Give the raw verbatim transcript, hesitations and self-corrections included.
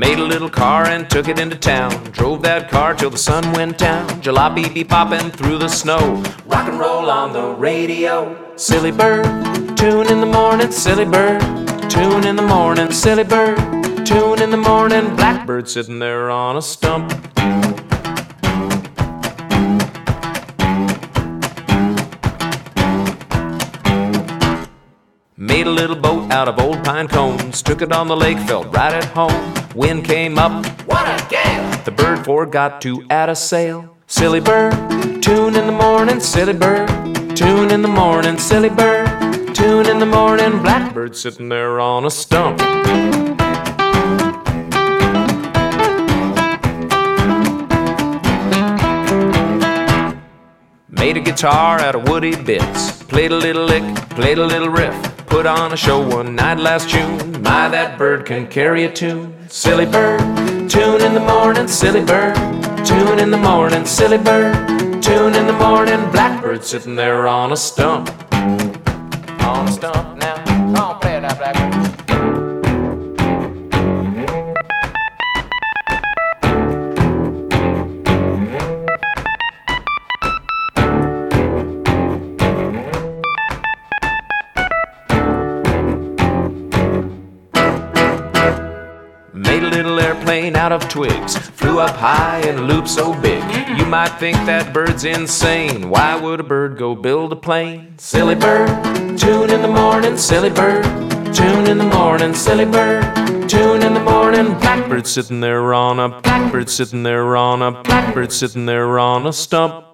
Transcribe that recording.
Made a little car and took it into town. Drove that car till the sun went down. Jalopy be popping through the snow. Rock and roll on the radio. Silly bird, tune in the morning, silly bird. Tune in the morning, silly bird. Tune in the morning, blackbird sitting there on a stump. Made a little boat out of old pine cones. Took it on the lake, felt right at home. Wind came up, what a gale! The bird forgot to add a sail. Silly bird, tune in the morning, silly bird. Tune in the morning, silly bird. Tune in the morning, blackbird sitting there on a stump. Made a guitar out of woody bits. Played a little lick, played a little riff. Put on a show one night last June. My, that bird can carry a tune. Silly bird, tune in the morning, silly bird. Tune in the morning, silly bird. Tune in the morning, blackbird sitting there on a stump. On a stump now. Come on, play it now, blackbird. Made a little airplane out of twigs. Flew up high in a loop so big. You might think that bird's insane. Why would a bird go build a plane? Silly bird, tune in the morning, silly bird. Tune in the morning, silly bird. Tune in the morning, blackbird sitting there on a blackbird sitting there on a blackbird sitting there on a stump.